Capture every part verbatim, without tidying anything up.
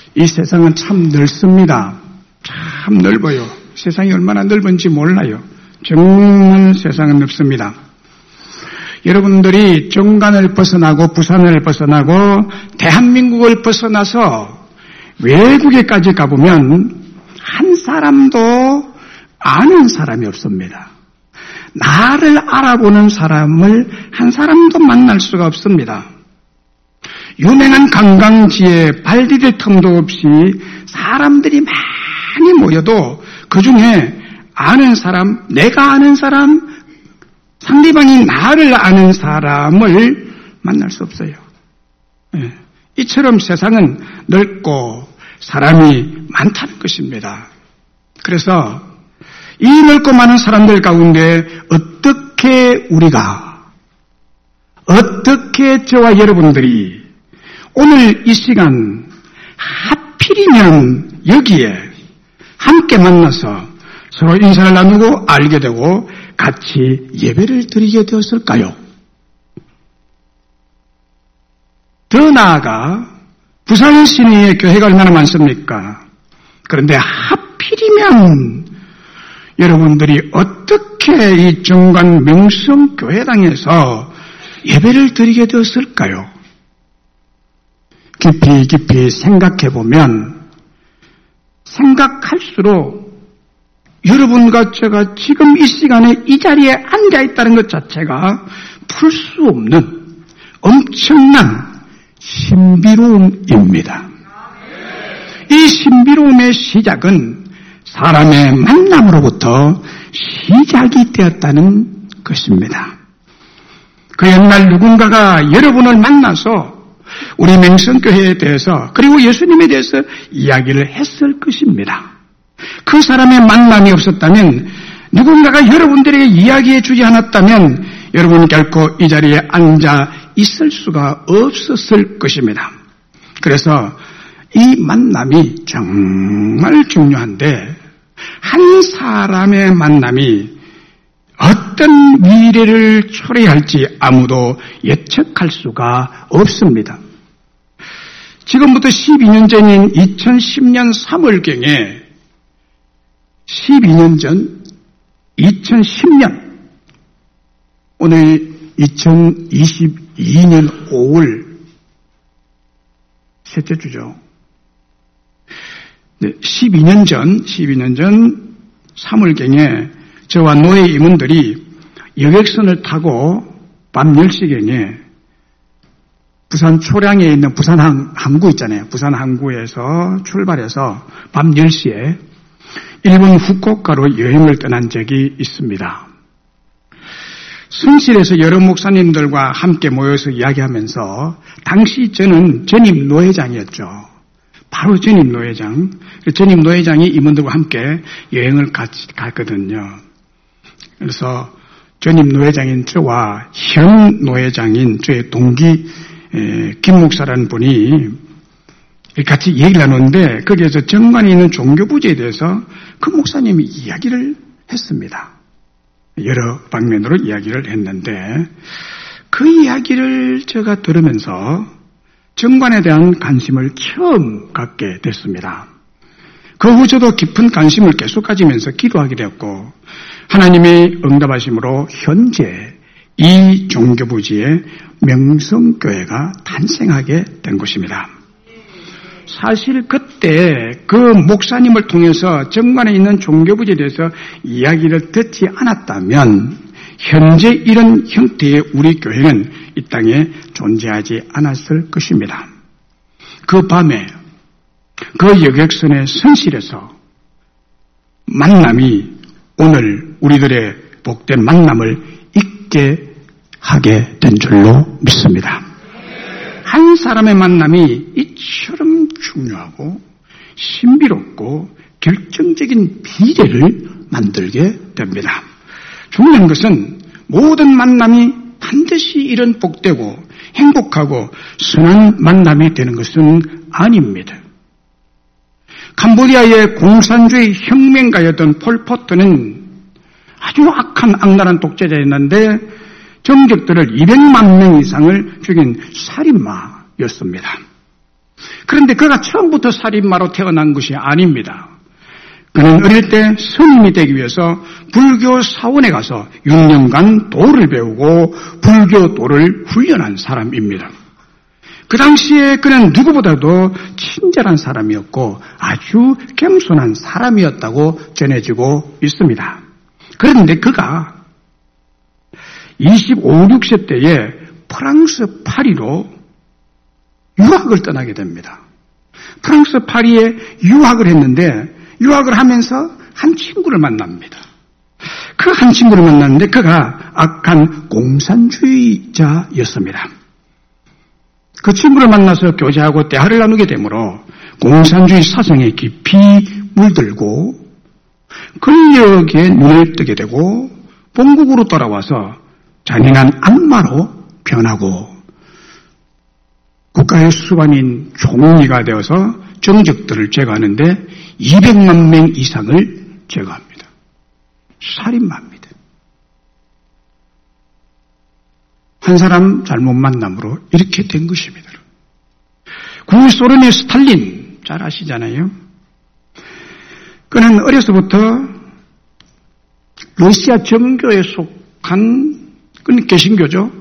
이 세상은 참 넓습니다. 참 넓어요. 세상이 얼마나 넓은지 몰라요. 정말 세상은 넓습니다. 여러분들이 정관을 벗어나고 부산을 벗어나고 대한민국을 벗어나서 외국에까지 가보면 한 사람도 아는 사람이 없습니다. 나를 알아보는 사람을 한 사람도 만날 수가 없습니다. 유명한 관광지에 발 디딜 틈도 없이 사람들이 많이 모여도 그 중에 아는 사람, 내가 아는 사람, 상대방이 나를 아는 사람을 만날 수 없어요. 예. 이처럼 세상은 넓고 사람이 많다는 것입니다. 그래서 이 넓고 많은 사람들 가운데 어떻게 우리가, 어떻게 저와 여러분들이 오늘 이 시간 하필이면 여기에 함께 만나서 서로 인사를 나누고 알게 되고 같이 예배를 드리게 되었을까요? 더 나아가 부산 시내에 교회가 얼마나 많습니까? 그런데 하필이면 여러분들이 어떻게 이 정관 명성교회당에서 예배를 드리게 되었을까요? 깊이 깊이 생각해보면 생각할수록 여러분과 제가 지금 이 시간에 이 자리에 앉아있다는 것 자체가 풀 수 없는 엄청난 신비로움입니다. 이 신비로움의 시작은 사람의 만남으로부터 시작이 되었다는 것입니다. 그 옛날 누군가가 여러분을 만나서 우리 맹성교회에 대해서 그리고 예수님에 대해서 이야기를 했을 것입니다. 그 사람의 만남이 없었다면 누군가가 여러분들에게 이야기해 주지 않았다면 여러분 결코 이 자리에 앉아 있을 수가 없었을 것입니다. 그래서 이 만남이 정말 중요한데 한 사람의 만남이 어떤 미래를 초래할지 아무도 예측할 수가 없습니다. 지금부터 십이 년 전인 이천십 년 삼월경에 십이 년 전 이천십 년 오늘 이천이십이 년 오월 셋째 주죠. 네, 십이 년 전 십이 년 전 삼월경에 저와 노예 임원들이 여객선을 타고 밤 열 시경에 부산 초량에 있는 부산 항구 있잖아요. 부산 항구에서 출발해서 밤 열 시에 일본 후쿠오카로 여행을 떠난 적이 있습니다. 성실에서 여러 목사님들과 함께 모여서 이야기하면서 당시 저는 전임 노회장이었죠. 바로 전임 노회장. 전임 노회장이 임원들과 함께 여행을 같이 갔거든요. 그래서 전임 노회장인 저와 현 노회장인 저의 동기 김 목사라는 분이 같이 얘기를 나누는데 거기에서 정관에 있는 종교부지에 대해서 그 목사님이 이야기를 했습니다. 여러 방면으로 이야기를 했는데 그 이야기를 제가 들으면서 정관에 대한 관심을 처음 갖게 됐습니다. 그 후 저도 깊은 관심을 계속 가지면서 기도하게 되었고 하나님의 응답하심으로 현재 이 종교부지에 명성교회가 탄생하게 된 것입니다. 사실 그때 그 목사님을 통해서 정관에 있는 종교부지에 대해서 이야기를 듣지 않았다면 현재 이런 형태의 우리 교회는 이 땅에 존재하지 않았을 것입니다. 그 밤에 그 여객선의 선실에서 만남이 오늘 우리들의 복된 만남을 있게 하게 된 줄로 믿습니다. 한 사람의 만남이 이처럼 중요하고 신비롭고 결정적인 비례를 만들게 됩니다. 중요한 것은 모든 만남이 반드시 이런 복되고 행복하고 선한 만남이 되는 것은 아닙니다. 캄보디아의 공산주의 혁명가였던 폴포트는 아주 악한 악랄한 독재자였는데 정적들을 이백만 명 이상을 죽인 살인마였습니다. 그래서 그런데 그가 처음부터 살인마로 태어난 것이 아닙니다. 그는 어릴 때 스님이 되기 위해서 불교 사원에 가서 육 년간 도를 배우고 불교 도를 훈련한 사람입니다. 그 당시에 그는 누구보다도 친절한 사람이었고 아주 겸손한 사람이었다고 전해지고 있습니다. 그런데 그가 이십오, 육십 세 때에 프랑스 파리로 유학을 떠나게 됩니다. 프랑스 파리에 유학을 했는데 유학을 하면서 한 친구를 만납니다. 그 한 친구를 만났는데 그가 악한 공산주의자였습니다. 그 친구를 만나서 교제하고 대화를 나누게 되므로 공산주의 사상에 깊이 물들고 권력에 눈을 뜨게 되고 본국으로 돌아와서 잔인한 악마로 변하고 국가의 수반인 총리가 되어서 정적들을 제거하는데 이백만 명 이상을 제거합니다. 살인마입니다. 한 사람 잘못 만남으로 이렇게 된 것입니다. 구소련의 스탈린 잘 아시잖아요. 그는 어려서부터 러시아 정교에 속한 그는 개신교죠.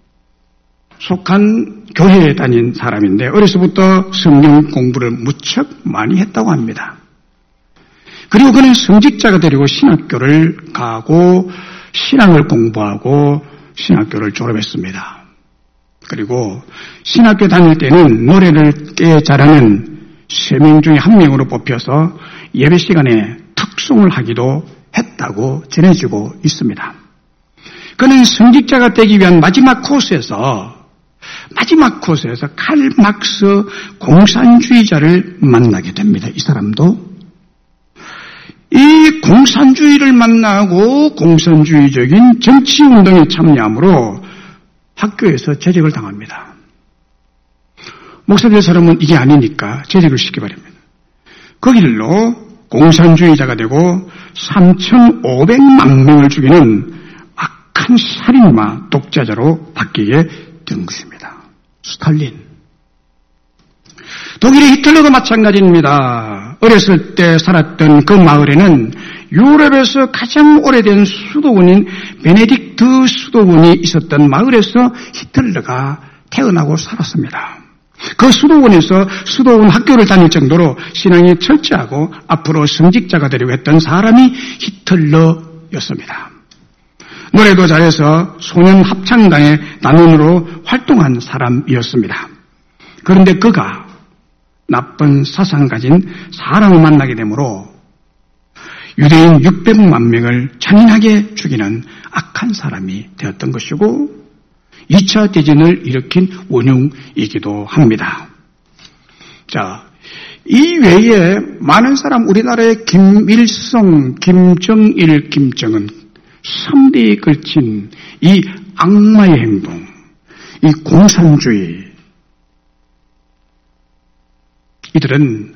속한 교회에 다닌 사람인데 어려서부터 성경 공부를 무척 많이 했다고 합니다. 그리고 그는 성직자가 되려고 신학교를 가고 신앙을 공부하고 신학교를 졸업했습니다. 그리고 신학교 다닐 때는 노래를 꽤 잘하는 세 명 중에 한 명으로 뽑혀서 예배 시간에 특송을 하기도 했다고 전해지고 있습니다. 그는 성직자가 되기 위한 마지막 코스에서 마지막 코스에서 칼 막스 공산주의자를 만나게 됩니다. 이 사람도 이 공산주의를 만나고 공산주의적인 정치운동에 참여함으로 학교에서 제적을 당합니다. 목사들 사람은 이게 아니니까 제적을 시켜버립니다. 그 길로 공산주의자가 되고 삼천오백만 명을 죽이는 악한 살인마 독자자로 바뀌게 된 것입니다. 스탈린. 독일의 히틀러도 마찬가지입니다. 어렸을 때 살았던 그 마을에는 유럽에서 가장 오래된 수도원인 베네딕트 수도원이 있었던 마을에서 히틀러가 태어나고 살았습니다. 그 수도원에서 수도원 학교를 다닐 정도로 신앙이 철저하고 앞으로 성직자가 되려고 했던 사람이 히틀러였습니다. 노래도 잘해서 소년 합창단의 단원으로 활동한 사람이었습니다. 그런데 그가 나쁜 사상을 가진 사람을 만나게 되므로 유대인 육백만 명을 잔인하게 죽이는 악한 사람이 되었던 것이고 이 차 대전을 일으킨 원흉이기도 합니다. 자, 이 외에 많은 사람 우리나라의 김일성, 김정일, 김정은 삼 대에 걸친 이 악마의 행동, 이 공산주의 이들은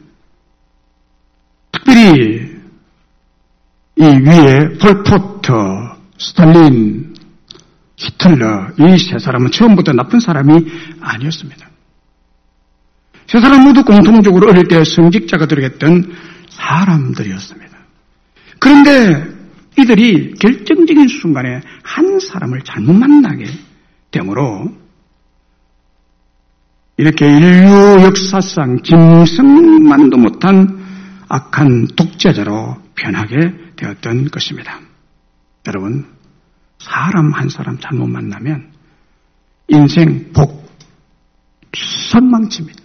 특별히 이 위에 폴포트, 스탈린, 히틀러 이 세 사람은 처음부터 나쁜 사람이 아니었습니다. 세 사람 모두 공통적으로 어릴 때 성직자가 되겠던 사람들이었습니다. 그런데 이들이 결정적인 순간에 한 사람을 잘못 만나게 되므로 이렇게 인류 역사상 짐승만도 못한 악한 독재자로 변하게 되었던 것입니다. 여러분, 사람 한 사람 잘못 만나면 인생 복 선망칩니다.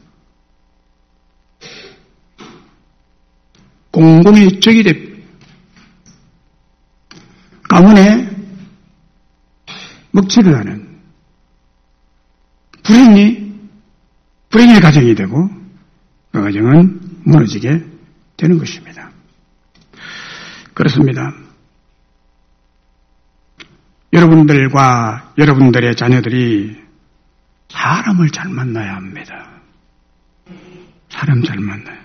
공공의 적이 됩니다. 가문에 먹칠을 하는 불행이 불행의 가정이 되고 그 가정은 무너지게 되는 것입니다. 그렇습니다. 여러분들과 여러분들의 자녀들이 사람을 잘 만나야 합니다. 사람 잘 만나요.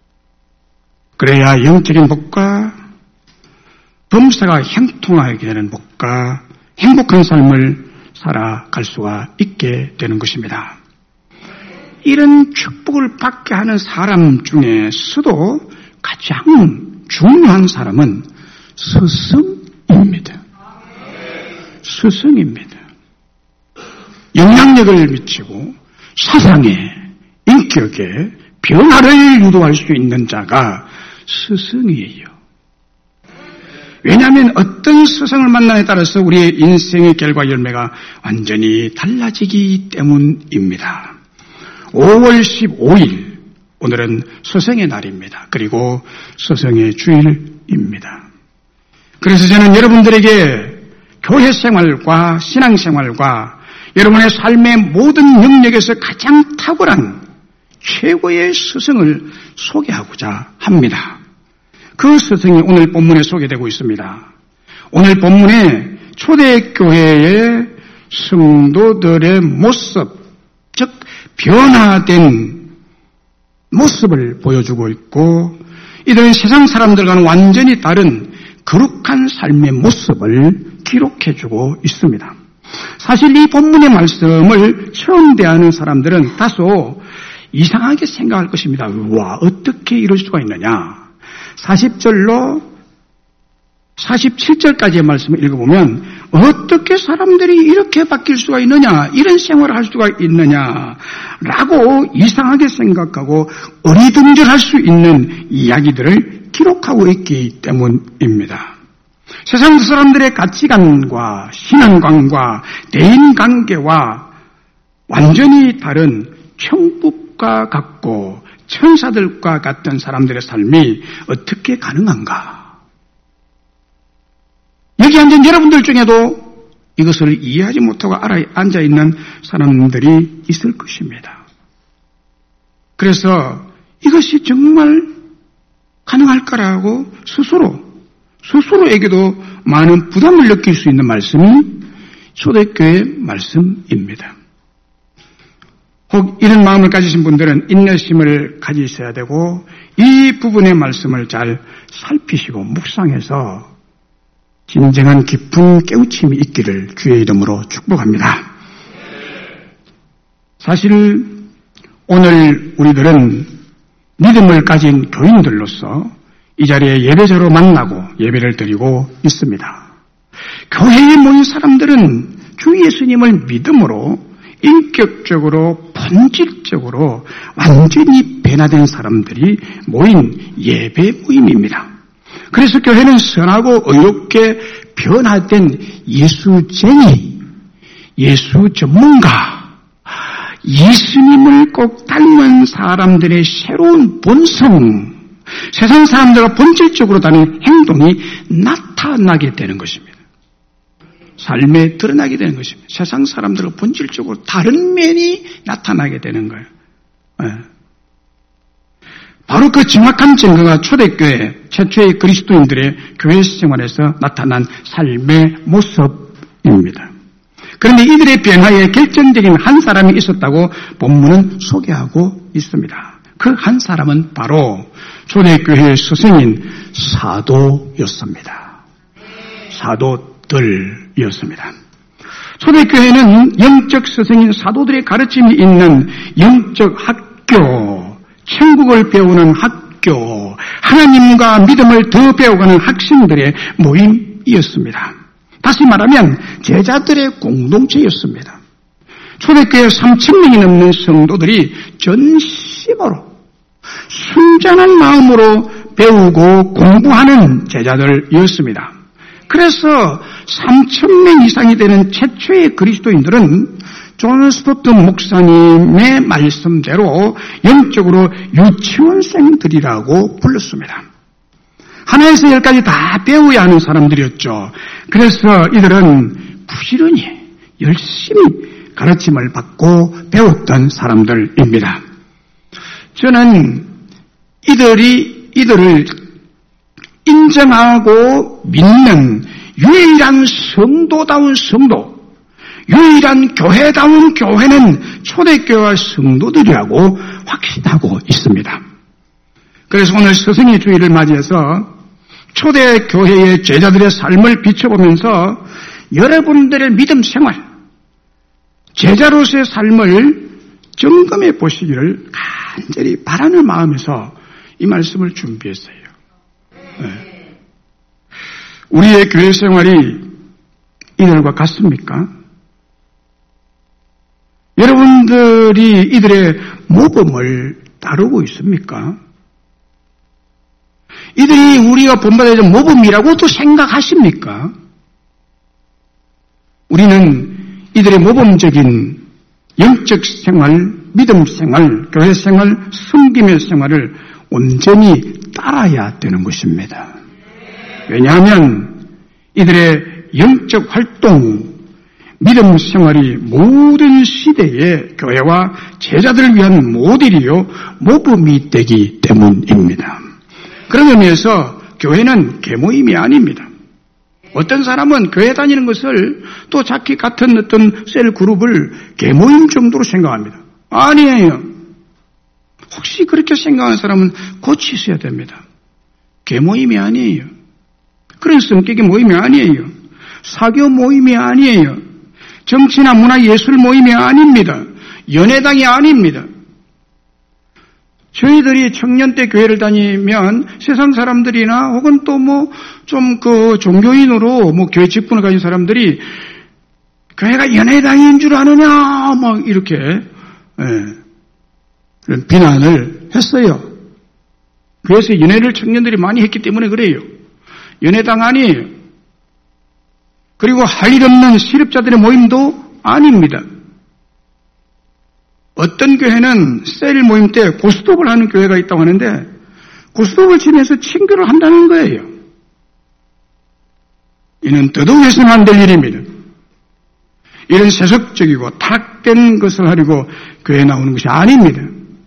그래야 영적인 복과 범사가 형통하게 되는 복과 행복한 삶을 살아갈 수가 있게 되는 것입니다. 이런 축복을 받게 하는 사람 중에서도 가장 중요한 사람은 스승입니다. 스승입니다. 영향력을 미치고 사상에, 인격에 변화를 유도할 수 있는 자가 스승이에요. 왜냐하면 어떤 스승을 만나에 따라서 우리의 인생의 결과 열매가 완전히 달라지기 때문입니다. 오월 십오일, 오늘은 스승의 날입니다. 그리고 스승의 주일입니다. 그래서 저는 여러분들에게 교회 생활과 신앙 생활과 여러분의 삶의 모든 영역에서 가장 탁월한 최고의 스승을 소개하고자 합니다. 그 스승이 오늘 본문에 소개되고 있습니다. 오늘 본문에 초대교회의 성도들의 모습, 즉 변화된 모습을 보여주고 있고, 이들은 세상 사람들과는 완전히 다른 거룩한 삶의 모습을 기록해주고 있습니다. 사실 이 본문의 말씀을 처음 대하는 사람들은 다소 이상하게 생각할 것입니다. 와, 어떻게 이럴 수가 있느냐. 사십 절로 사십칠 절까지의 말씀을 읽어보면 어떻게 사람들이 이렇게 바뀔 수가 있느냐, 이런 생활을 할 수가 있느냐라고 이상하게 생각하고 어리둥절할 수 있는 이야기들을 기록하고 있기 때문입니다. 세상 사람들의 가치관과 신앙관과 대인관계와 완전히 다른 천국과 같고 천사들과 같은 사람들의 삶이 어떻게 가능한가? 여기 앉은 여러분들 중에도 이것을 이해하지 못하고 앉아있는 사람들이 있을 것입니다. 그래서 이것이 정말 가능할까라고 스스로, 스스로에게도 많은 부담을 느낄 수 있는 말씀이 초대교회의 말씀입니다. 혹 이런 마음을 가지신 분들은 인내심을 가지셔야 되고 이 부분의 말씀을 잘 살피시고 묵상해서 진정한 깊은 깨우침이 있기를 주의 이름으로 축복합니다. 사실 오늘 우리들은 믿음을 가진 교인들로서 이 자리에 예배자로 만나고 예배를 드리고 있습니다. 교회에 모인 사람들은 주 예수님을 믿음으로 인격적으로 본질적으로 완전히 변화된 사람들이 모인 예배 모임입니다. 그래서 교회는 선하고 의롭게 변화된 예수쟁이, 예수 전문가, 예수님을 꼭 닮은 사람들의 새로운 본성, 세상 사람들과 본질적으로 다른 행동이 나타나게 되는 것입니다. 삶에 드러나게 되는 것입니다. 세상 사람들과 본질적으로 다른 면이 나타나게 되는 거예요. 네. 바로 그 정확한 증거가 초대교회 최초의 그리스도인들의 교회 생활에서 나타난 삶의 모습입니다. 그런데 이들의 변화에 결정적인 한 사람이 있었다고 본문은 소개하고 있습니다. 그 한 사람은 바로 초대교회의 스승인 사도였습니다. 사도들이었습니다. 초대교회는 영적 스승인 사도들의 가르침이 있는 영적 학교, 천국을 배우는 학교, 하나님과 믿음을 더 배워가는 학생들의 모임이었습니다. 다시 말하면 제자들의 공동체였습니다. 초대교회 삼천 명이 넘는 성도들이 전심으로 순전한 마음으로 배우고 공부하는 제자들이었습니다. 그래서 삼천 명 이상이 되는 최초의 그리스도인들은 존 스토튼 목사님의 말씀대로 영적으로 유치원생들이라고 불렀습니다. 하나에서 열까지 다 배워야 하는 사람들이었죠. 그래서 이들은 부지런히 열심히 가르침을 받고 배웠던 사람들입니다. 저는 이들이 이들을 인정하고 믿는 유일한 성도다운 성도, 유일한 교회다운 교회는 초대교회와 성도들이라고 확신하고 있습니다. 그래서 오늘 스승의 주일을 맞이해서 초대교회의 제자들의 삶을 비춰보면서 여러분들의 믿음 생활, 제자로서의 삶을 점검해 보시기를 간절히 바라는 마음에서 이 말씀을 준비했어요. 네. 우리의 교회 생활이 이들과 같습니까? 여러분들이 이들의 모범을 따르고 있습니까? 이들이 우리가 본받아야 될 모범이라고도 생각하십니까? 우리는 이들의 모범적인 영적 생활, 믿음 생활, 교회 생활, 섬김의 생활을 온전히 따라야 되는 것입니다. 왜냐하면 이들의 영적 활동, 믿음 생활이 모든 시대의 교회와 제자들을 위한 모델이요 모범이 되기 때문입니다. 그런 의미에서 교회는 계모임이 아닙니다. 어떤 사람은 교회 다니는 것을 또 자기 같은 어떤 셀 그룹을 계모임 정도로 생각합니다. 아니에요. 혹시 그렇게 생각하는 사람은 고치셔야 됩니다. 계모임이 아니에요. 그런 성격의 모임이 아니에요. 사교 모임이 아니에요. 정치나 문화 예술 모임이 아닙니다. 연애당이 아닙니다. 저희들이 청년 때 교회를 다니면 세상 사람들이나 혹은 또 뭐 좀 그 종교인으로 뭐 교회 직분을 가진 사람들이 교회가 연애당인 줄 아느냐 막 이렇게 예, 비난을 했어요. 그래서 연애를 청년들이 많이 했기 때문에 그래요. 연애당 아니에요. 그리고 할 일 없는 실업자들의 모임도 아닙니다. 어떤 교회는 셀 모임 때 고스톱을 하는 교회가 있다고 하는데 고스톱을 치면서 친교를 한다는 거예요. 이는 더더욱 해서는 안 될 일입니다. 이런 세속적이고 타락된 것을 하려고 교회에 나오는 것이 아닙니다.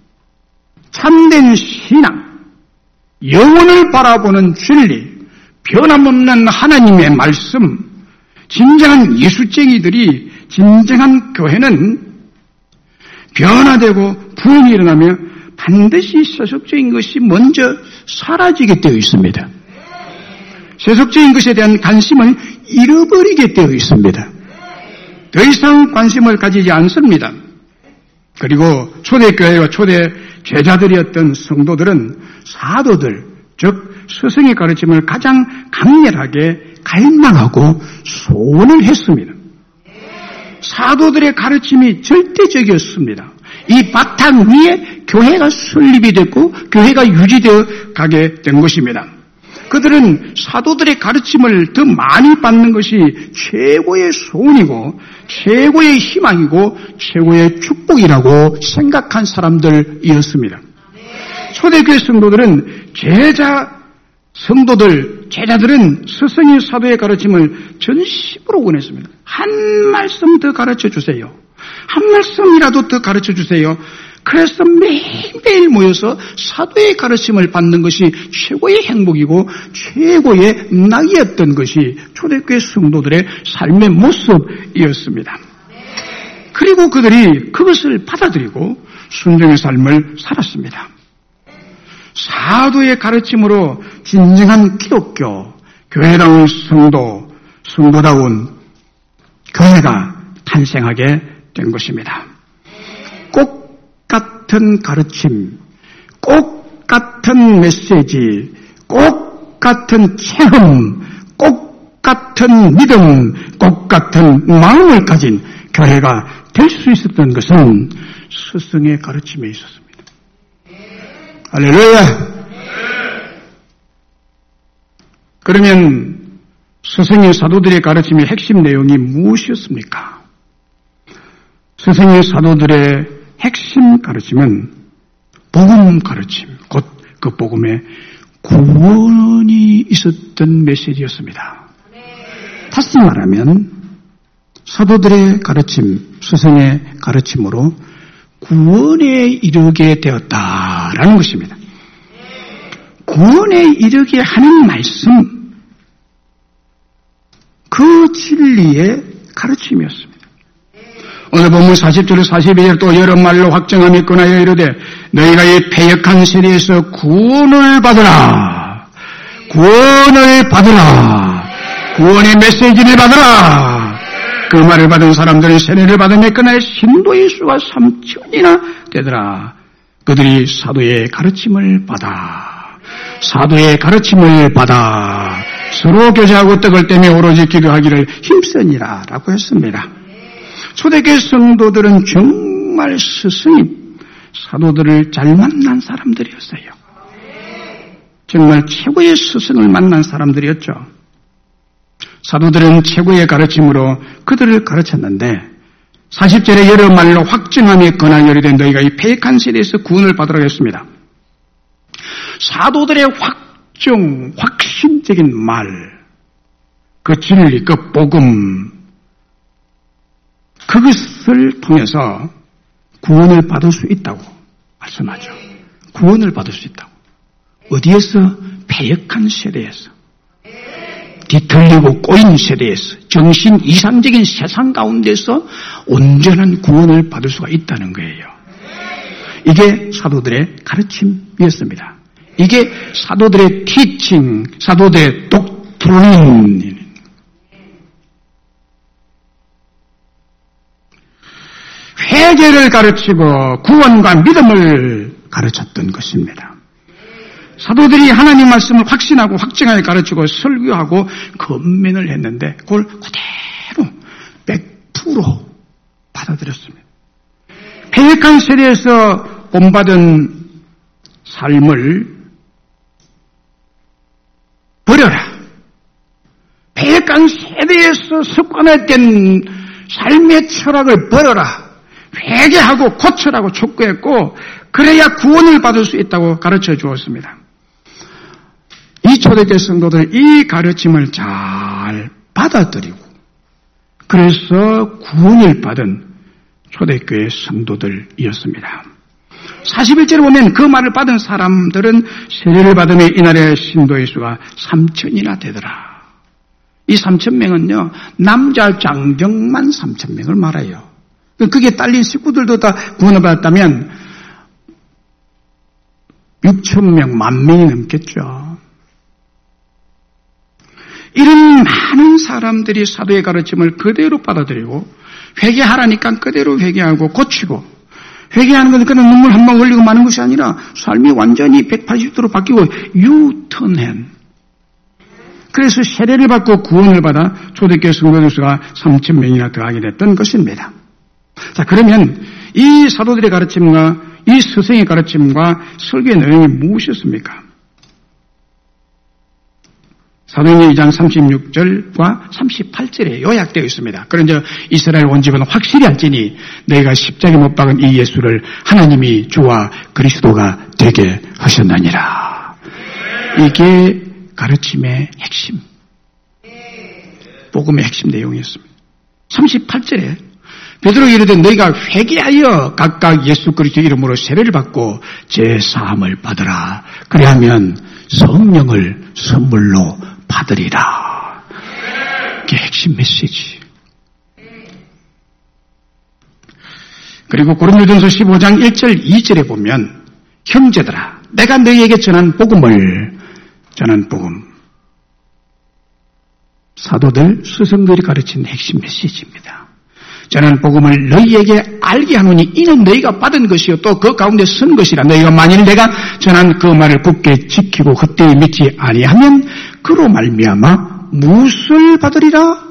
참된 신앙, 영혼을 바라보는 진리, 변함없는 하나님의 말씀, 진정한 예수쟁이들이 진정한 교회는 변화되고 부흥이 일어나며 반드시 세속적인 것이 먼저 사라지게 되어 있습니다. 세속적인 것에 대한 관심을 잃어버리게 되어 있습니다. 더 이상 관심을 가지지 않습니다. 그리고 초대교회와 초대 제자들이었던 성도들은 사도들, 즉 스승의 가르침을 가장 강렬하게 갈망하고 소원을 했습니다. 사도들의 가르침이 절대적이었습니다. 이 바탕 위에 교회가 설립이 됐고 교회가 유지되어 가게 된 것입니다. 그들은 사도들의 가르침을 더 많이 받는 것이 최고의 소원이고 최고의 희망이고 최고의 축복이라고 생각한 사람들이었습니다. 초대교회 성도들은 제자 성도들, 제자들은 스승의 사도의 가르침을 전심으로 원했습니다. 한 말씀 더 가르쳐 주세요. 한 말씀이라도 더 가르쳐 주세요. 그래서 매일매일 모여서 사도의 가르침을 받는 것이 최고의 행복이고 최고의 낙이었던 것이 초대교회 성도들의 삶의 모습이었습니다. 그리고 그들이 그것을 받아들이고 순종의 삶을 살았습니다. 사도의 가르침으로 진정한 기독교, 교회다운 성도, 성도다운 교회가 탄생하게 된 것입니다. 꼭 같은 가르침, 꼭 같은 메시지, 꼭 같은 체험, 꼭 같은 믿음, 꼭 같은 마음을 가진 교회가 될 수 있었던 것은 스승의 가르침에 있었습니다. 할렐루야! 그러면 스승의 사도들의 가르침의 핵심 내용이 무엇이었습니까? 스승의 사도들의 핵심 가르침은 복음 가르침, 곧 그 복음에 구원이 있었던 메시지였습니다. 다시 말하면 사도들의 가르침, 스승의 가르침으로 구원에 이르게 되었다라는 것입니다. 구원에 이르게 하는 말씀, 그 진리의 가르침이었습니다. 오늘 본문 사십 절에서 사십이 절 또 여러 말로 확정함이 끊하여 이르되 너희가 이 패역한 세대에서 구원을 받으라. 구원을 받으라. 구원의 메시지를 받으라. 그 말을 받은 사람들은 세례를 받으며 그날의 신도의 수가 삼천이나 되더라. 그들이 사도의 가르침을 받아 사도의 가르침을 받아 서로 교제하고 떡을 떼며 오로지 기도하기를 힘쓰니라 라고 했습니다. 초대교회 성도들은 정말 스승님, 사도들을 잘 만난 사람들이었어요. 정말 최고의 스승을 만난 사람들이었죠. 사도들은 최고의 가르침으로 그들을 가르쳤는데 사십 절에 여러 말로 확증하며 권한 열이된 너희가 이 패역한 세대에서 구원을 받으라고 했습니다. 사도들의 확증, 확신적인 말, 그 진리, 그 복음, 그것을 통해서 구원을 받을 수 있다고 말씀하죠. 구원을 받을 수 있다고. 어디에서? 패역한 세대에서. 뒤틀리고 꼬인 세대에서, 정신 이상적인 세상 가운데서 온전한 구원을 받을 수가 있다는 거예요. 이게 사도들의 가르침이었습니다. 이게 사도들의 티칭, 사도들의 독트린. 회개를 가르치고 구원과 믿음을 가르쳤던 것입니다. 사도들이 하나님 말씀을 확신하고 확증하게 가르치고 설교하고 건면을 했는데 그걸 그대로 백 퍼센트 받아들였습니다. 패역한 세대에서 본받은 삶을 버려라. 패역한 세대에서 습관화된 삶의 철학을 버려라. 회개하고 고쳐라고 촉구했고 그래야 구원을 받을 수 있다고 가르쳐 주었습니다. 이 초대교회 성도들은 이 가르침을 잘 받아들이고 그래서 구원을 받은 초대교회 성도들이었습니다. 사십일 절에 보면 그 말을 받은 사람들은 세례를 받으며 이날의 신도의 수가 삼천이나 되더라. 이 삼천 명은요, 남자 장정만 삼천 명을 말해요. 그게 딸린 식구들도 다 구원을 받았다면 육천 명, 만 명이 넘겠죠. 이런 많은 사람들이 사도의 가르침을 그대로 받아들이고 회개하라니까 그대로 회개하고 고치고 회개하는 건 그냥 눈물 한 방 흘리고 마는 것이 아니라 삶이 완전히 백팔십 도로 바뀌고 유턴한 그래서 세례를 받고 구원을 받아 초대교회 성도들 수가 삼천 명이나 더하게 됐던 것입니다. 자, 그러면 이 사도들의 가르침과 이 스승의 가르침과 설교의 내용이 무엇이었습니까? 사도행전 이 장 삼십육 절과 삼십팔 절에 요약되어 있습니다. 그런데 이스라엘 온 집은 확실히 알지니 너희가 십자가에 못 박은 이 예수를 하나님이 주와 그리스도가 되게 하셨나니라. 이게 가르침의 핵심, 복음의 핵심 내용이었습니다. 삼십팔 절에 베드로가 이르되 너희가 회개하여 각각 예수 그리스도 이름으로 세례를 받고 제사함을 받으라. 그리하면 성령을 선물로 받으리라. 이게 핵심 메시지. 그리고 고린도전서 십오 장 일 절 이 절에 보면 형제들아 내가 너희에게 전한 복음을 전한 복음 사도들 스승들이 가르친 핵심 메시지입니다. 전한 복음을 너희에게 알게 하노니 이는 너희가 받은 것이요 또 그 가운데 선 것이라. 너희가 만일 내가 전한 그 말을 굳게 지키고 그때에 믿지 아니하면 그로 말미암아 무엇을 받으리라?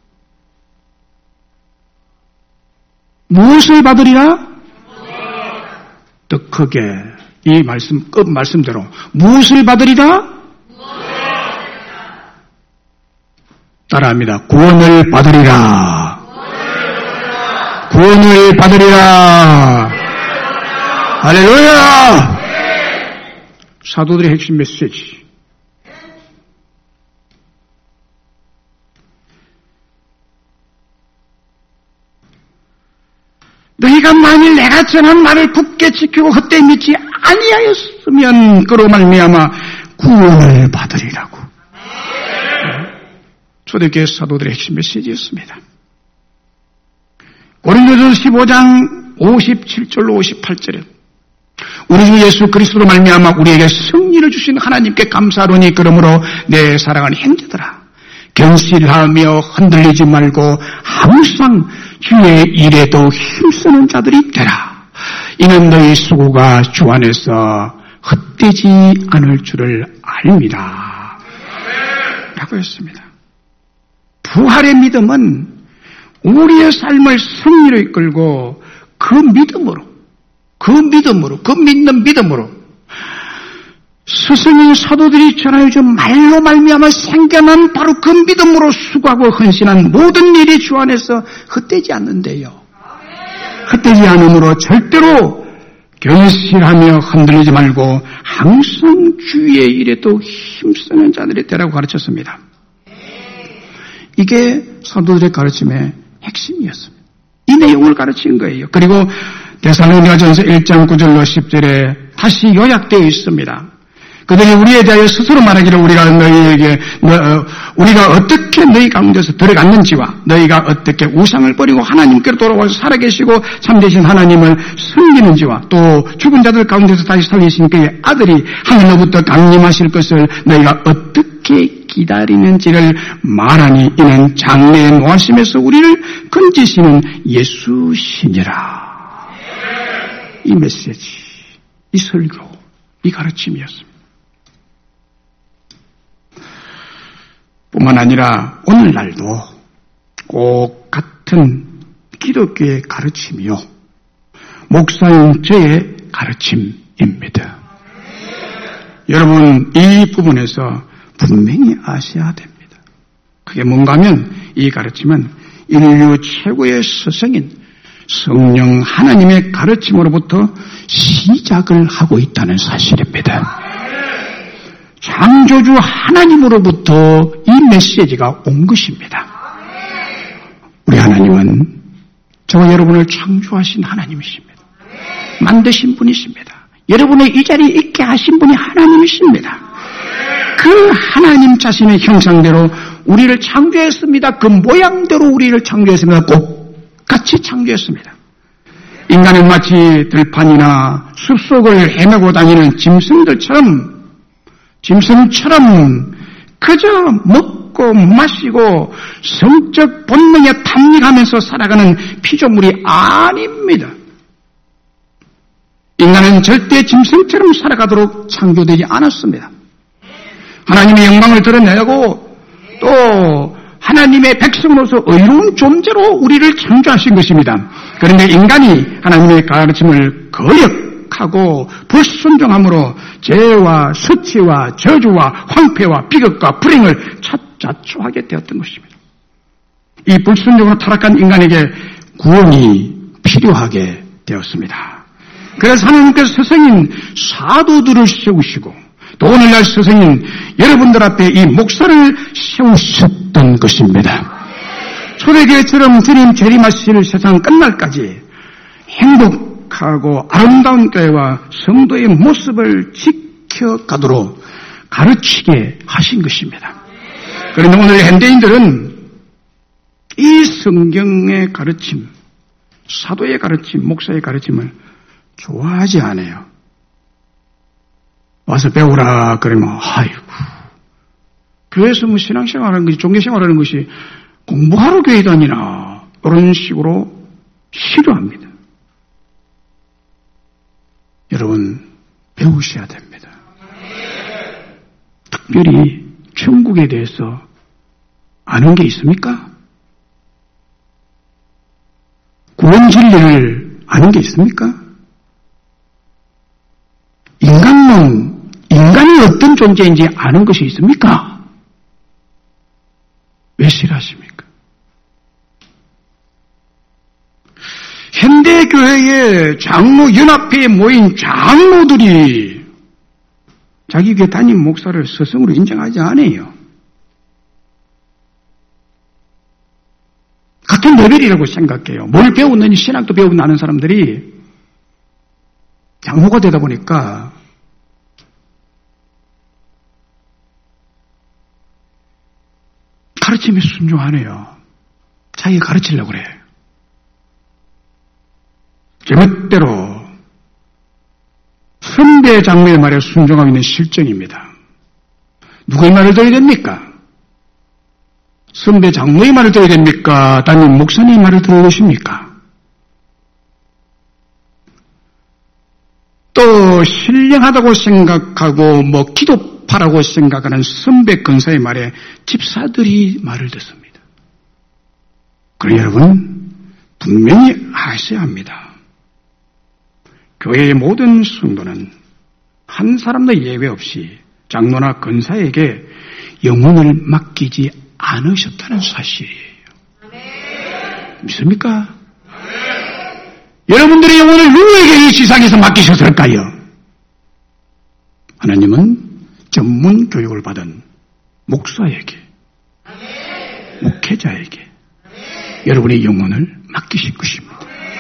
무엇을 받으리라? 더 크게 이 말씀 끝 말씀대로 무엇을 받으리라? 따라합니다. 구원을 받으리라. 구원을 받으리라. 할렐루야. 사도들의 핵심 메시지. 너희가 만일 내가 전한 말을 굳게 지키고 헛되이 믿지 아니하였으면 그로 말미암아 구원을 받으리라고. 초대교회 사도들의 핵심 메시지였습니다. 고린도전서 십오 장 오십칠 절로 오십팔 절에 우리 주 예수 그리스도로 말미암아 우리에게 승리를 주신 하나님께 감사하노니 그러므로 내 사랑하는 형제들아 견실하며 흔들리지 말고 항상 주의 일에도 힘쓰는 자들이 되라. 이는 너희 수고가 주 안에서 헛되지 않을 줄을 압니다. 라고 했습니다. 부활의 믿음은 우리의 삶을 승리로 이끌고 그 믿음으로, 그 믿음으로, 그 믿는 믿음으로 스승인 사도들이 전하여준 말로 말미암아 생겨난 바로 그 믿음으로 수고하고 헌신한 모든 일이 주 안에서 헛되지 않는데요. 헛되지 않으므로 절대로 견실하며 흔들리지 말고 항상 주의 일에도 힘쓰는 자들이 되라고 가르쳤습니다. 이게 사도들의 가르침의 핵심이었습니다. 이 내용을 가르친 거예요. 그리고 데살로니가전서 일 장 구 절로 십 절에 다시 요약되어 있습니다. 그들이 우리에 대하여 스스로 말하기를 우리가 너희에게 너, 우리가 어떻게 너희 가운데서 들어갔는지와 너희가 어떻게 우상을 버리고 하나님께로 돌아와서 살아계시고 참되신 하나님을 섬기는지와 또 죽은 자들 가운데서 다시 살리신 그의 아들이 하늘로부터 강림하실 것을 너희가 어떻게 기다리는지를 말하니 이는 장래의 노하심에서 우리를 건지시는 예수시니라. 이 메시지, 이 설교, 이 가르침이었습니다. 뿐만 아니라 오늘날도 꼭 같은 기독교의 가르침이요, 목사인 저의 가르침입니다. 여러분, 이 부분에서 분명히 아셔야 됩니다. 그게 뭔가 하면 이 가르침은 인류 최고의 스승인 성령 하나님의 가르침으로부터 시작을 하고 있다는 사실입니다. 창조주 하나님으로부터 이 메시지가 온 것입니다. 우리 하나님은 저와 여러분을 창조하신 하나님이십니다. 만드신 분이십니다. 여러분의 이 자리에 있게 하신 분이 하나님이십니다. 그 하나님 자신의 형상대로 우리를 창조했습니다. 그 모양대로 우리를 창조했습니다. 똑같이 창조했습니다. 인간은 마치 들판이나 숲속을 헤매고 다니는 짐승들처럼 짐승처럼 그저 먹고 마시고 성적 본능에 탐닉하면서 살아가는 피조물이 아닙니다. 인간은 절대 짐승처럼 살아가도록 창조되지 않았습니다. 하나님의 영광을 드러내고 또 하나님의 백성으로서 의로운 존재로 우리를 창조하신 것입니다. 그런데 인간이 하나님의 가르침을 거역하고 불순종함으로 죄와 수치와 저주와 황폐와 비극과 불행을 자초하게 되었던 것입니다. 이 불순종으로 타락한 인간에게 구원이 필요하게 되었습니다. 그래서 하나님께서 스승인 사도들을 세우시고 또 오늘날 스승인 여러분들 앞에 이 목사를 세우셨던 것입니다. 초대교회처럼 주님 재림하실 세상 끝날까지 행복하고 아름다운 교회와 성도의 모습을 지켜가도록 가르치게 하신 것입니다. 그런데 오늘 현대인들은 이 성경의 가르침, 사도의 가르침, 목사의 가르침을 좋아하지 않아요. 와서 배우라 그러면 아이고, 교회에서 뭐 신앙생활하는 것이, 종교생활하는 것이 공부하러 교회 다니나 이런 식으로 싫어합니다. 여러분, 배우셔야 됩니다. 특별히 천국에 대해서 아는 게 있습니까? 구원 진리를 아는 게 있습니까? 인간론, 인간이 어떤 존재인지 아는 것이 있습니까? 왜 싫어하십니까? 현대교회의 장로 연합회에 모인 장로들이 자기 교회 담임 목사를 스승으로 인정하지 않아요. 같은 레벨이라고 생각해요. 뭘 배웠는지 신학도 배우고 나는 사람들이 장로가 되다 보니까 가르침에 순종하네요. 자기가 가르치려고 그래. 제멋대로 선배 장로의 말에 순종하고 있는 실정입니다. 누구의 말을 들어야 됩니까? 선배 장로의 말을 들어야 됩니까? 담임 목사님의 말을 들어야 되십니까? 또 신령하다고 생각하고 뭐 기도파라고 생각하는 선배 권사의 말에 집사들이 말을 듣습니다. 그러나 여러분 분명히 아셔야 합니다. 교회의 모든 성도는 한 사람도 예외 없이 장로나 권사에게 영혼을 맡기지 않으셨다는 사실이에요. 믿습니까? 여러분들의 영혼을 누구에게 이 세상에서 맡기셨을까요? 하나님은 전문 교육을 받은 목사에게, 목회자에게 여러분의 영혼을 맡기신 것입니다.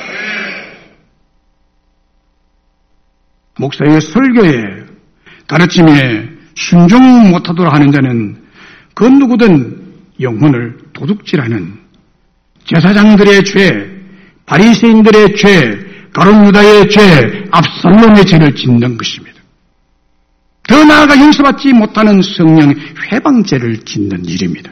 목사의 설교에 가르침에 순종 못하도록 하는 자는 그 누구든 영혼을 도둑질하는 제사장들의 죄, 바리새인들의 죄, 가룟 유다의 죄, 압살롬의 죄를 짓는 것입니다. 더 나아가 용서받지 못하는 성령 회방죄를 짓는 일입니다.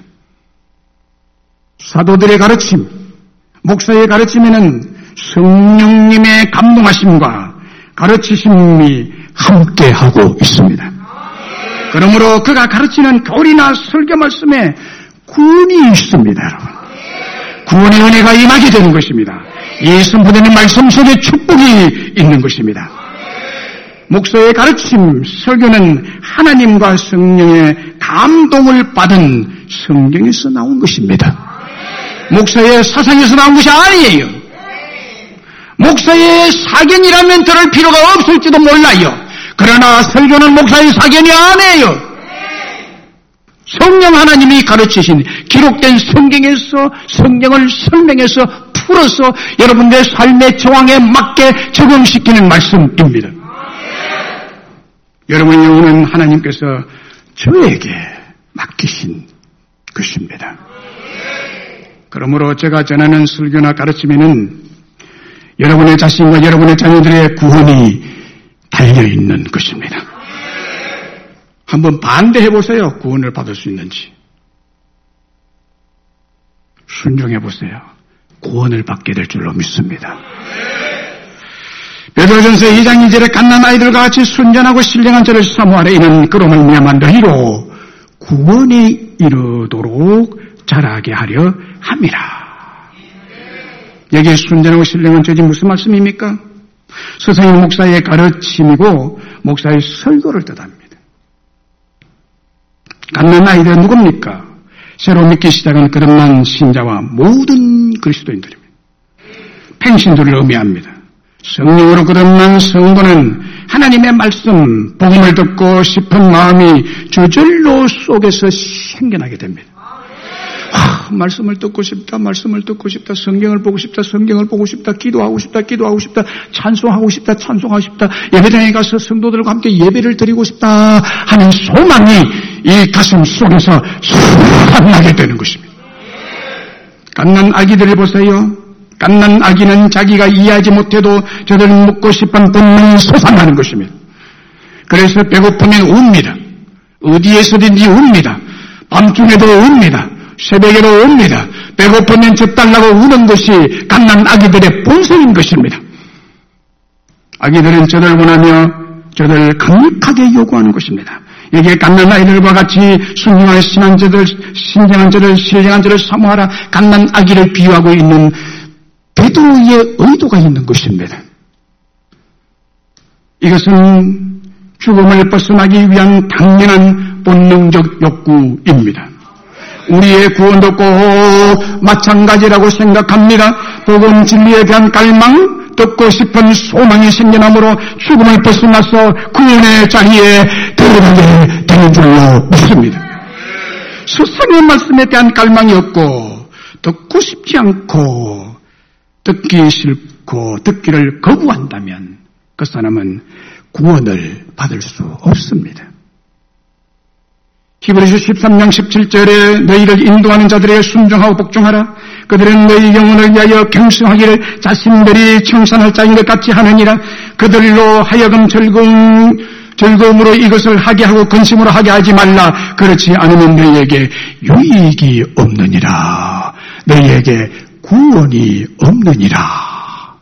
사도들의 가르침, 목사의 가르침에는 성령님의 감동하심과 가르치심이 함께하고 있습니다. 그러므로 그가 가르치는 교리나 설교 말씀에 구원이 있습니다, 여러분. 구원의 은혜가 임하게 되는 것입니다. 이 선포되는 말씀 속에 축복이 있는 것입니다. 목사의 가르침, 설교는 하나님과 성령의 감동을 받은 성경에서 나온 것입니다. 목사의 사상에서 나온 것이 아니에요. 목사의 사견이라면 들을 필요가 없을지도 몰라요. 그러나 설교는 목사의 사견이 아니에요. 성령 하나님이 가르치신 기록된 성경에서 성경을 설명해서 풀어서 여러분들의 삶의 정황에 맞게 적용시키는 말씀입니다. 여러분의 영혼은 하나님께서 저에게 맡기신 것입니다. 그러므로 제가 전하는 설교나 가르침에는 여러분의 자신과 여러분의 자녀들의 구원이 달려있는 것입니다. 한번 반대해 보세요. 구원을 받을 수 있는지. 순종해 보세요. 구원을 받게 될 줄로 믿습니다. 베드로전서 이 장 이 절에 갓난 아이들과 같이 순전하고 신령한 자를 사모하려 이는 그로 말미암아 너희로 구원에 이르도록 자라게 하려 함이라. 여기에 순전하고 신령한 자이 무슨 말씀입니까? 스승의 목사의 가르침이고 목사의 설교를 뜻합니다. 갓난 아이들 누굽니까? 새로 믿기 시작한 거듭난 신자와 모든 그리스도인들입니다. 팽신들을 의미합니다. 성령으로 거듭난 성도는 하나님의 말씀, 복음을 듣고 싶은 마음이 저절로 속에서 생겨나게 됩니다. 아, 말씀을 듣고 싶다, 말씀을 듣고 싶다, 성경을 보고 싶다, 성경을 보고 싶다, 기도하고 싶다, 기도하고 싶다, 찬송하고 싶다, 찬송하고 싶다, 예배당에 가서 성도들과 함께 예배를 드리고 싶다 하는 소망이 이 가슴 속에서 솟아나게 되는 것입니다. 갓난 아기들을 보세요. 갓난 아기는 자기가 이해하지 못해도 저들 먹고 싶은 본능이 솟아나는 것입니다. 그래서 배고프면 웁니다. 어디에서든지 웁니다. 밤중에도 웁니다. 새벽에도 웁니다. 배고프면 젖 달라고 우는 것이 갓난 아기들의 본성인 것입니다. 아기들은 저들 원하며 저들 강력하게 요구하는 것입니다. 여기에 갓난 아이들과 같이 순종한 신한 자들, 신령한 자들, 신령한 자를 사모하라 갓난 아기를 비유하고 있는 베드로의 의도가 있는 것입니다. 이것은 죽음을 벗어나기 위한 당연한 본능적 욕구입니다. 우리의 구원도 꼭 마찬가지라고 생각합니다. 복음 진리에 대한 갈망, 듣고 싶은 소망이 생겨나므로 죽음을 벗어나서 구원의 자리에 들어가게 되는 줄로 믿습니다. 세상의 말씀에 대한 갈망이 없고 듣고 싶지 않고 듣기 싫고 듣기를 거부한다면 그 사람은 구원을 받을 수 없습니다. 히브리서 십삼 장 십칠 절에 너희를 인도하는 자들에게 순종하고 복종하라. 그들은 너희 영혼을 위하여 경성하기를 자신들이 청산할 자인 것 같이 하느니라. 그들로 하여금 즐거운 즐거움으로 이것을 하게 하고 근심으로 하게 하지 말라. 그렇지 않으면 너희에게 유익이 없느니라. 너희에게 구원이 없느니라.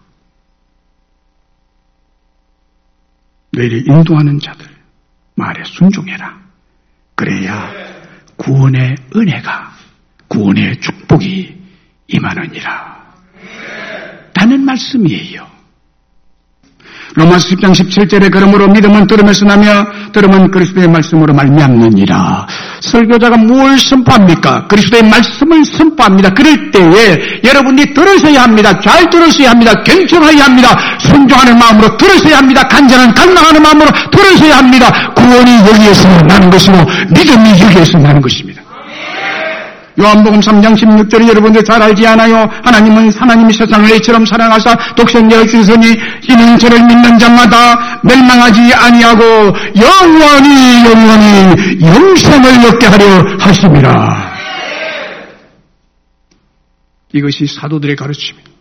너희를 인도하는 자들 말에 순종해라. 그래야 구원의 은혜가, 구원의 축복이 임하느니라. 라는 말씀이에요. 로마서 십 장 십칠 절에 그러므로 믿음은 들음에서 나며 들음은 그리스도의 말씀으로 말미암느니라. 설교자가 뭘 선포합니까? 그리스도의 말씀을 선포합니다. 그럴 때에 여러분이 들으셔야 합니다. 잘 들으셔야 합니다. 경청해야 합니다. 순종하는 마음으로 들으셔야 합니다. 간절한 갈망하는 마음으로 들으셔야 합니다. 구원이 여기에서 나는 것이고 믿음이 여기에서 나는 것입니다. 요한복음 삼 장 십육 절에 여러분들 잘 알지 않아요? 하나님은 하나님이 세상을 이처럼 사랑하사 독생자를 주시니 이는 저를 믿는 자마다 멸망하지 아니하고 영원히 영원히 영생을 얻게 하려 하심이라. 이것이 사도들의 가르침입니다.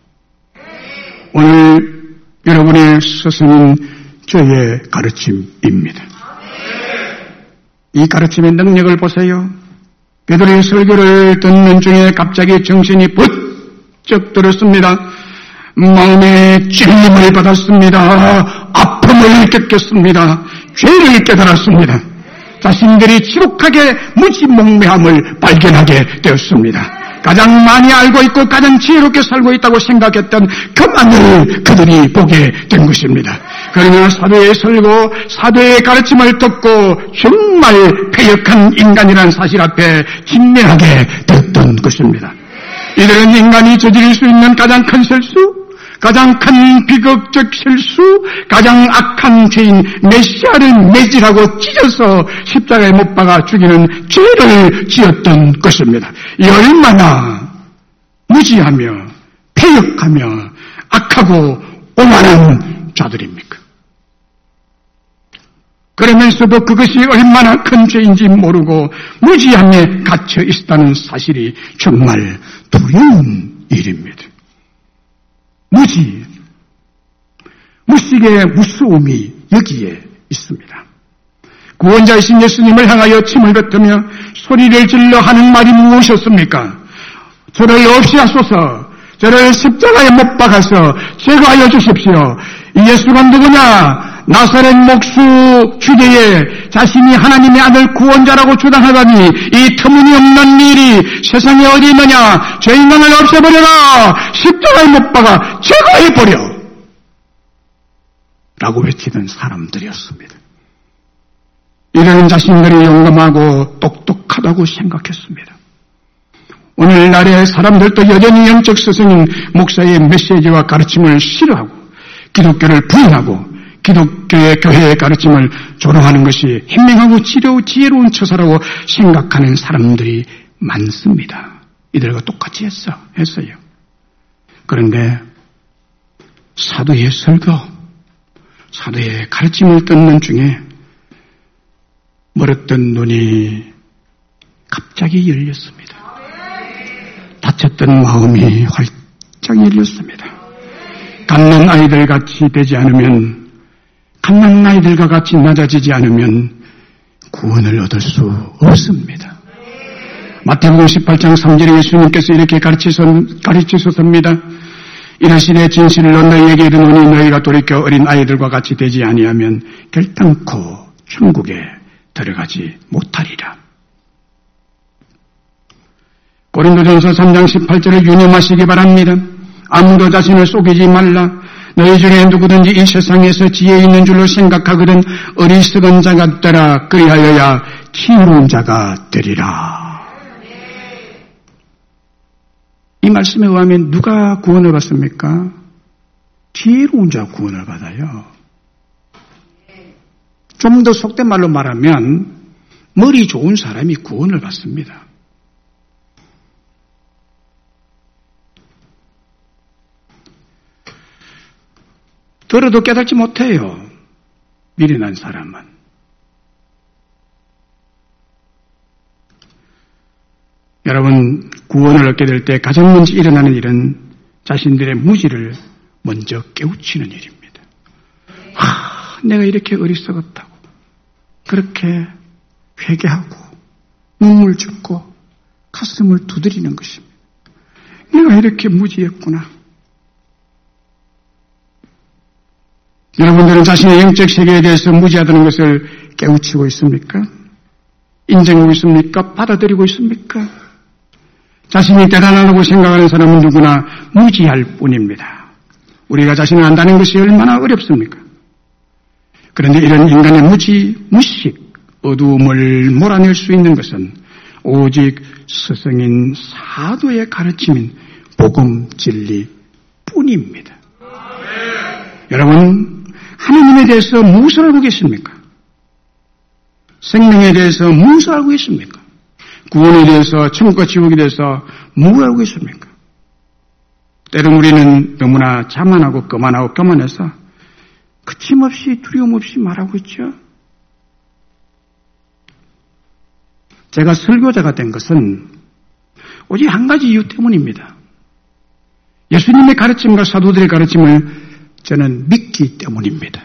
오늘 여러분의 스승인 저의 가르침입니다. 이 가르침의 능력을 보세요. 베드로의 설교를 듣는 중에 갑자기 정신이 번쩍 들었습니다. 마음에 찔림을 받았습니다. 아픔을 겪겠습니다. 죄를 깨달았습니다. 자신들이 지독하게 무지몽매함을 발견하게 되었습니다. 가장 많이 알고 있고 가장 지혜롭게 살고 있다고 생각했던 그만을 그들이 보게 된 것입니다. 그러나 사도의 설교, 사도의 가르침을 듣고 정말 패역한 인간이라는 사실 앞에 직면하게 됐던 것입니다. 이들은 인간이 저지를 수 있는 가장 큰 실수, 가장 큰 비극적 실수, 가장 악한 죄인 메시아를 매질하고 찢어서 십자가에 못 박아 죽이는 죄를 지었던 것입니다. 이 얼마나 무지하며 패역하며 악하고 오만한 자들입니까? 그러면서도 그것이 얼마나 큰 죄인지 모르고 무지함에 갇혀 있었다는 사실이 정말 두려운 일입니다. 무지, 무식의 무서움이 여기에 있습니다. 구원자이신 예수님을 향하여 침을 뱉으며 소리를 질러 하는 말이 무엇이었습니까? 저를 없이 하소서, 저를 십자가에 못 박아서 제거하여 주십시오. 이 예수가 누구냐? 나사렛 목수 주제에 자신이 하나님의 아들 구원자라고 주장하다니 이 터무니없는 일이 세상에 어디 있느냐? 저 인간을 없애버려라! 십자가에 못 박아 제거해버려! 라고 외치던 사람들이었습니다. 이런 자신들이 용감하고 똑똑하다고 생각했습니다. 오늘날의 사람들도 여전히 영적 스승인 목사의 메시지와 가르침을 싫어하고 기독교를 부인하고 기독교의 교회의 가르침을 조롱하는 것이 현명하고 지혜로운 처사라고 생각하는 사람들이 많습니다. 이들과 똑같이 했어, 했어요. 그런데 사도의 설교, 사도의 가르침을 듣는 중에 멀었던 눈이 갑자기 열렸습니다. 닫혔던 마음이 활짝 열렸습니다. 갓난 아이들 같이 되지 않으면 갓난 아이들과 같이 낮아지지 않으면 구원을 얻을 수 없습니다. 마태복음 십팔 장 삼 절에 예수님께서 이렇게 가르치셨습니다. 이르시되 진실로 너희에게 이르노니 너희가 돌이켜 어린 아이들과 같이 되지 아니하면 결단코 천국에 들어가지 못하리라. 고린도전서 삼 장 십팔 절을 유념하시기 바랍니다. 아무도 자신을 속이지 말라. 너희 중에 누구든지 이 세상에서 지혜 있는 줄로 생각하거든 어리석은 자가 되라. 그리하여야 지혜로운 자가 되리라. 이 말씀에 의하면 누가 구원을 받습니까? 지혜로운 자가 구원을 받아요. 좀 더 속된 말로 말하면 머리 좋은 사람이 구원을 받습니다. 들어도 깨닫지 못해요. 미련한 사람은. 여러분, 구원을 얻게 될 때 가장 먼저 일어나는 일은 자신들의 무지를 먼저 깨우치는 일입니다. 하, 내가 이렇게 어리석었다고. 그렇게 회개하고 눈물 짓고 가슴을 두드리는 것입니다. 내가 이렇게 무지했구나. 여러분들은 자신의 영적 세계에 대해서 무지하다는 것을 깨우치고 있습니까? 인정하고 있습니까? 받아들이고 있습니까? 자신이 대단하다고 생각하는 사람은 누구나 무지할 뿐입니다. 우리가 자신을 안다는 것이 얼마나 어렵습니까? 그런데 이런 인간의 무지, 무식, 어두움을 몰아낼 수 있는 것은 오직 스승인 사도의 가르침인 복음 진리 뿐입니다. 여러분, 하나님에 대해서 무엇을 알고 계십니까? 생명에 대해서 무엇을 알고 계십니까? 구원에 대해서, 천국과 지옥에 대해서 무엇을 알고 계십니까? 때론 우리는 너무나 자만하고 거만하고 교만해서 거침없이 두려움 없이 말하고 있죠. 제가 설교자가 된 것은 오직 한 가지 이유 때문입니다. 예수님의 가르침과 사도들의 가르침을 저는 믿기 때문입니다.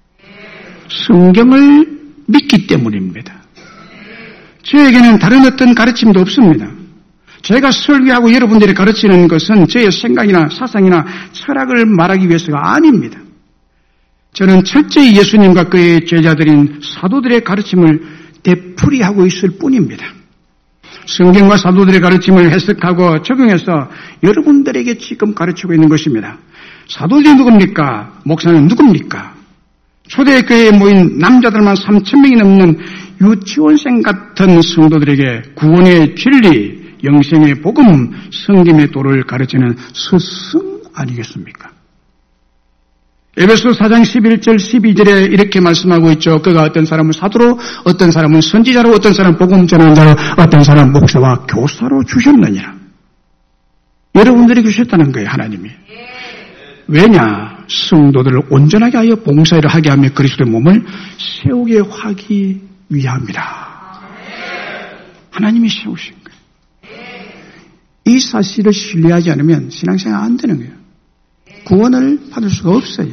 성경을 믿기 때문입니다. 저에게는 다른 어떤 가르침도 없습니다. 제가 설교하고 여러분들이 가르치는 것은 저의 생각이나 사상이나 철학을 말하기 위해서가 아닙니다. 저는 철저히 예수님과 그의 제자들인 사도들의 가르침을 되풀이하고 있을 뿐입니다. 성경과 사도들의 가르침을 해석하고 적용해서 여러분들에게 지금 가르치고 있는 것입니다. 사도들이 누굽니까? 목사는 누굽니까? 초대교회에 모인 남자들만 삼천 명이 넘는 유치원생 같은 성도들에게 구원의 진리, 영생의 복음, 성김의 도를 가르치는 스승 아니겠습니까? 에베소 사 장 십일 절 십이 절에 이렇게 말씀하고 있죠. 그가 어떤 사람은 사도로, 어떤 사람은 선지자로, 어떤 사람은 복음 전하는 자로, 어떤 사람은 목사와 교사로 주셨느니라. 여러분들이 주셨다는 거예요, 하나님이. 왜냐? 성도들을 온전하게 하여 봉사일을 하게 하며 그리스도의 몸을 세우게 하기 위함이라. 하나님이 세우신 거예요. 이 사실을 신뢰하지 않으면 신앙생활 안 되는 거예요. 구원을 받을 수가 없어요.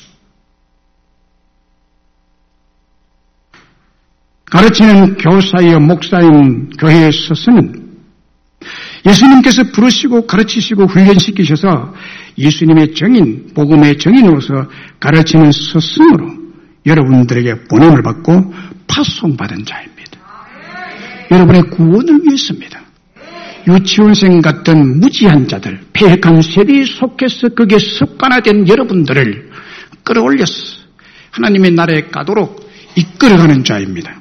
가르치는 교사여 목사인 교회의 스승은 예수님께서 부르시고 가르치시고 훈련시키셔서 예수님의 정인, 복음의 정인으로서 가르치는 스승으로 여러분들에게 보냄을 받고 파송받은 자입니다. 여러분의 구원을 위해서입니다. 유치원생 같은 무지한 자들, 폐역한 세대에 속해서 거기에 습관화된 여러분들을 끌어올려서 하나님의 나라에 가도록 이끌어가는 자입니다.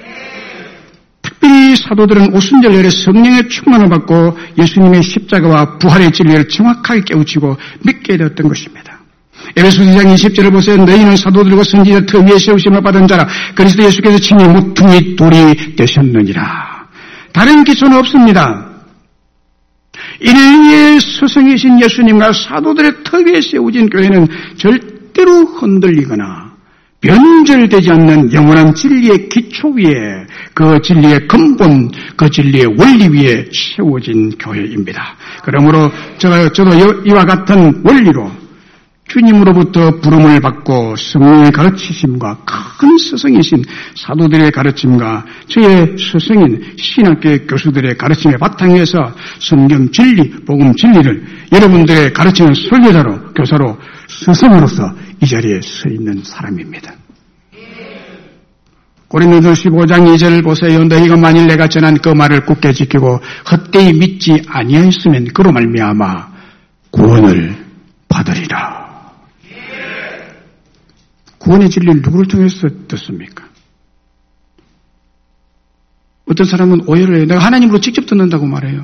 특별히 사도들은 오순절날에 성령의 충만을 받고 예수님의 십자가와 부활의 진리를 정확하게 깨우치고 믿게 되었던 것입니다. 에베소 이 장 이십 절을 보세요. 너희는 사도들과 선지자 터 위에 세우심을 받은 자라 그리스도 예수께서 친히 모퉁이 돌이 되셨느니라. 다른 기초는 없습니다. 인류의 스승이신 예수님과 사도들의 터 위에 세워진 교회는 절대로 흔들리거나 변절되지 않는 영원한 진리의 기초 위에 그 진리의 근본, 그 진리의 원리 위에 세워진 교회입니다. 그러므로 저, 저도 이와 같은 원리로 주님으로부터 부름을 받고 성령의 가르치심과 큰 스승이신 사도들의 가르침과 저의 스승인 신학교의 교수들의 가르침의 바탕에서 성경 진리, 복음 진리를 여러분들의 가르치는 설교자로, 교사로, 스승으로서 이 자리에 서 있는 사람입니다. 고린도서 십오 장 이 절을 보세요. 너희가 만일 내가 전한 그 말을 굳게 지키고 헛되이 믿지 아니하였으면 그로 말미암아 구원을 받으리라. 구원의 진리를 누구를 통해서 듣습니까? 어떤 사람은 오해를 해요. 내가 하나님으로 직접 듣는다고 말해요.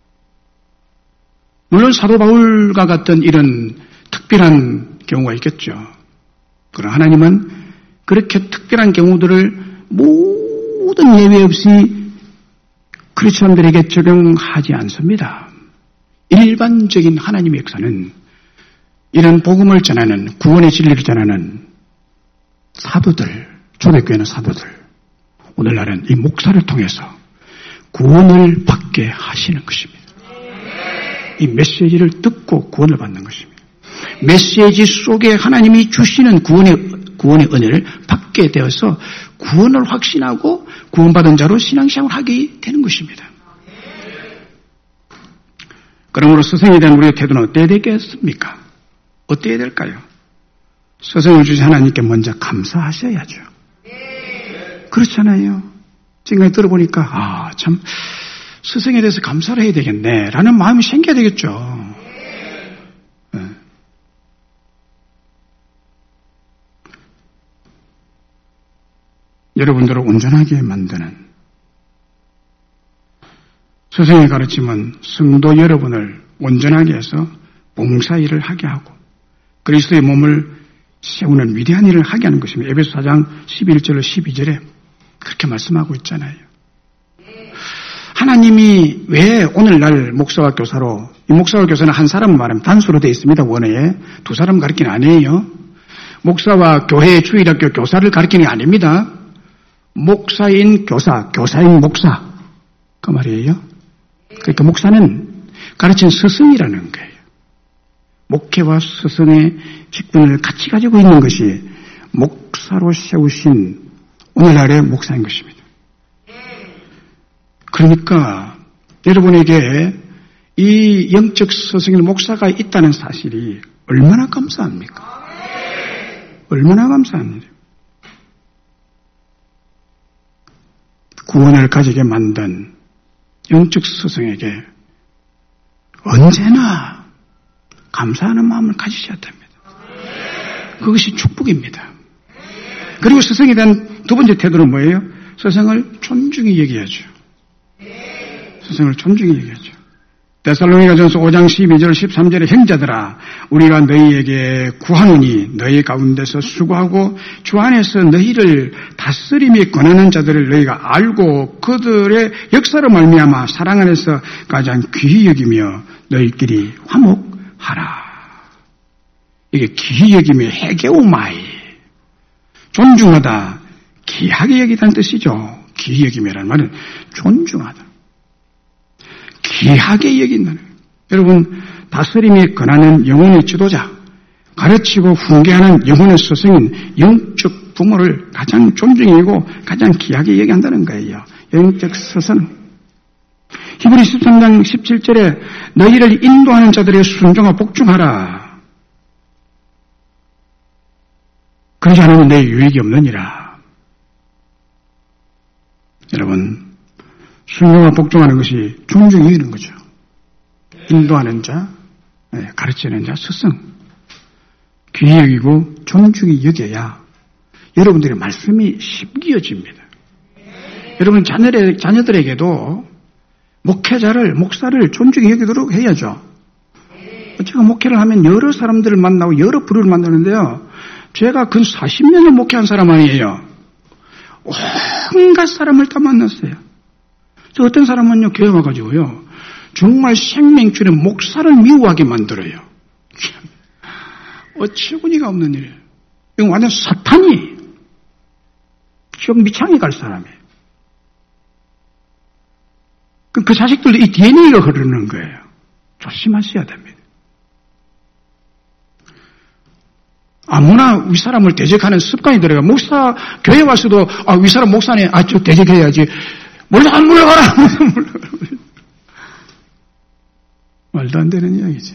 물론 사도 바울과 같은 이런 특별한 경우가 있겠죠. 그러나 하나님은 그렇게 특별한 경우들을 모든 예외 없이 크리스천들에게 적용하지 않습니다. 일반적인 하나님의 역사는 이런 복음을 전하는, 구원의 진리를 전하는 사도들, 초대교회는 사도들, 오늘날은 이 목사를 통해서 구원을 받게 하시는 것입니다. 이 메시지를 듣고 구원을 받는 것입니다. 메시지 속에 하나님이 주시는 구원의, 구원의 은혜를 받게 되어서 구원을 확신하고 구원받은 자로 신앙생활을 하게 되는 것입니다. 그러므로 스승에 대한 우리의 태도는 어때야 되겠습니까? 어때야 될까요? 스승을 주신 하나님께 먼저 감사하셔야죠. 그렇잖아요. 지금까지 들어보니까 아, 참 스승에 대해서 감사를 해야 되겠네 라는 마음이 생겨야 되겠죠. 네. 여러분들을 온전하게 만드는 스승의 가르침은 성도 여러분을 온전하게 해서 봉사일을 하게 하고 그리스도의 몸을 세우는 위대한 일을 하게 하는 것입니다. 에베소 사 장 십일 절 십이 절에 그렇게 말씀하고 있잖아요. 하나님이 왜 오늘날 목사와 교사로, 이 목사와 교사는 한 사람을 말하면 단수로 되어 있습니다. 원어에. 두 사람 가르치는 아니에요. 목사와 교회 주일학교 교사를 가르치는 게 아닙니다. 목사인 교사, 교사인 목사. 그 말이에요. 그러니까 목사는 가르친 스승이라는 거예요. 목회와 스승의 직분을 같이 가지고 있는 것이 목사로 세우신 오늘날의 목사인 것입니다. 그러니까 여러분에게 이 영적 스승인 목사가 있다는 사실이 얼마나 감사합니까? 얼마나 감사합니다. 구원을 가지게 만든 영적 스승에게 언제나 감사하는 마음을 가지셔야 됩니다. 그것이 축복입니다. 그리고 스승에 대한 두 번째 태도는 뭐예요? 스승을 존중히 여겨야죠. 스승을 존중히 여겨야죠. 데살로니가전서 오 장 십이 절 십삼 절에 형제들아 우리가 너희에게 구하노니 너희 가운데서 수고하고 주 안에서 너희를 다스림에 권하는 자들을 너희가 알고 그들의 역사로 말미암아 사랑 안에서 가장 귀히 여기며 너희끼리 화목하라. 이게 귀히 여기며 헤게오마이 존중하다, 귀하게 여기다는 뜻이죠. 귀히 여기며라는 말은 존중하다. 귀하게 여긴다는 거예요. 여러분, 다스림에 권하는 영혼의 지도자, 가르치고 훈계하는 영혼의 스승인 영적 부모를 가장 존중히 여기고 가장 귀하게 여긴다는 거예요. 영적 스승. 히브리 십삼 장 십칠 절에 너희를 인도하는 자들의 순종과 복종하라. 그러지 않으면 내 유익이 없느니라. 여러분, 순종과 복종하는 것이 존중이 여기는 거죠. 인도하는 자, 가르치는 자, 스승. 귀히 여기고 존중이 여겨야 여러분들의 말씀이 심기어집니다. 여러분, 자녀들, 자녀들에게도 목회자를, 목사를 존중히 여기도록 해야죠. 제가 목회를 하면 여러 사람들을 만나고 여러 부류를 만나는데요. 제가 근 사십 년을 목회한 사람 아니에요. 온갖 사람을 다 만났어요. 저 어떤 사람은요, 교회 와가지고요, 정말 생명줄에 목사를 미워하게 만들어요. 어처구니가 없는 일. 이건 완전 사탄이, 좀 미창이 갈 사람이에요. 그, 그 자식들도 이 디엔에이가 흐르는 거예요. 조심하셔야 됩니다. 아무나 윗사람을 대적하는 습관이 들어요. 목사, 교회 와서도, 아, 윗사람 목사네, 아, 저 대적해야지. 물러가, 물러가라! 물러가라. 말도 안 되는 이야기지.